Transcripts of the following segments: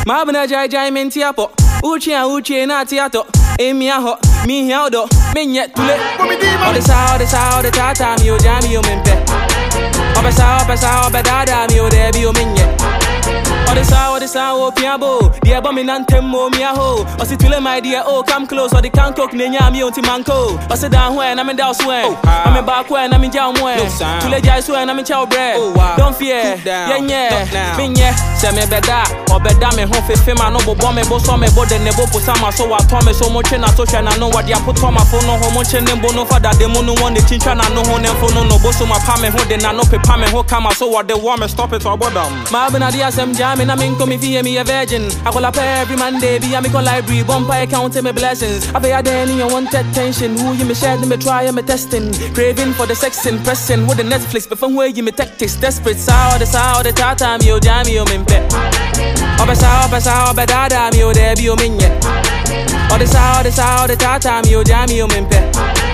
Mabna jai mentiapo. Uchi na tiato. Emi aho, mi hiaudo, minye tule. All the tata mi o jami o mempe. Opesa obedada mi o debi o minye. All the sound, oh piabo. Dear bomb in antemo mi aho. O si tule my dear, oh come close. Or the can't cook nenya mi o timanko. O se down when I'm in down swear. I'm in back when I'm in down when. Tule jai swear I'm in chow bread. Don't fear, yeah, minye. Se me beda, obeda me home fe ma no bo bomb me bo so me bo de nebo posama so wa tome so much na social na no what dia put on my phone no ho much nem bo no father de mo no one the chincha na no ho nem phone no bo so my pa me ho de na no pepa me ho kama so what they want me stop it or bodam. Ma bena dia sem jam na min come via me a virgin. I call up every Monday be a me call library bomb I count me blessings. I be a day in your wanted tension who you me share me try me testing craving for the sex and pressing with the Netflix but from where you me tactics desperate sour the tata mi o jam mi o me Opesa obedada mi o debi o minye. All the tata mi o jami o mempe.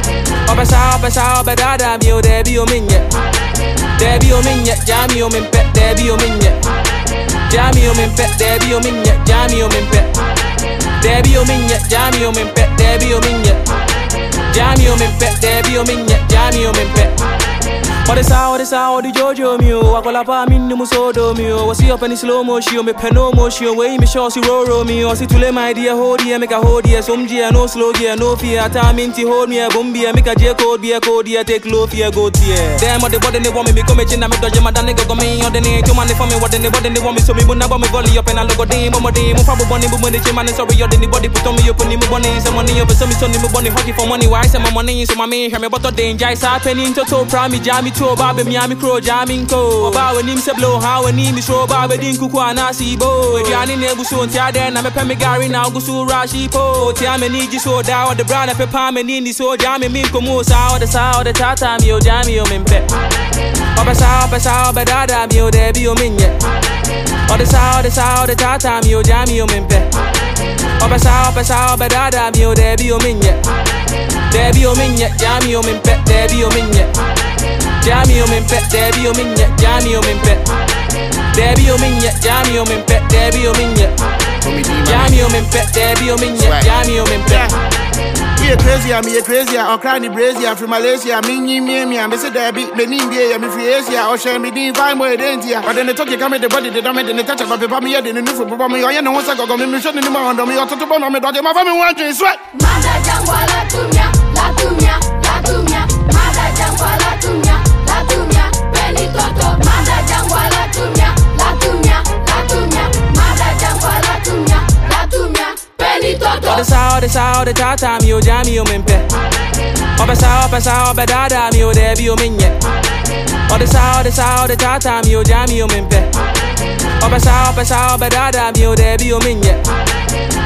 Opesa obedada mi o debi o minye. Debi o minye, jami o mempe, debi o minye. Jami o mempe, debi o minye, jami o mempe. Debi o minye, jami o mempe, debi o minye. Jami o mempe, debi o minye, jami o mempe. All the Jojo mio, I call up a minimum sodo mio. I see up any slow motion, me peno motion, way me show si roro mio. I see to let my dear hold here, make a hold here, some gear, no slow gear, no fear. Time into hold me a bombia, make a J code, be a code here, take low fear, go tear. Damn, what the body they want me, come in, I'm a dodge, my nigga go me on the name, to money for me, what the body they want me, so me when I me volley up and I look at them, my day, probably bunny, but when the chairman is sorry, you're the body put on me, you put me money, some money up, some me money, hockey for money, why some money, so my man, hear me, but the danger, I saw penny into toe, prime, jammy. Babe miami crow jamming ko ba we nim se blow how we nim show ba we din kuku anasi bo e ani ne gusu nti ade na me pe me gari na gusu rashi po ti am ni ji so da the brand pe pa me ni so jam me ko mo sa the tata mi o jami o mempe opesa obedada mi o debi o minye all the tata mi o jami o mempe opesa obedada mi o debi o minye debi o minye jami o mempe debi o minye Jami o mempe, debi o minye, jami o mempe. Debi o minye, jami o mempe, debi o minye. Jami o mempe, debi o minye, jami o mempe. Me a crazy, or cranny brazier from Malaysia. Me, I say that beat, me India, me free Asia, or share me divine more than here. But then they talk you come with the body, they don't make the touch of paper, me, didn't know for me, or you know what's I got me, shouldn't know under me, or to bone on me, dog, my family watching sweat. Mada jangwa la tumia, Mada jangwa la tumia, Peli toto, Mada jangwa la tumia, Mada jangwa la tumia, Peli toto. All the tata mi o jami o mempe. Opesa obedada mi o debi o minye. All the tata mi o jami o mempe. Opesa obedada mi o debi o minye.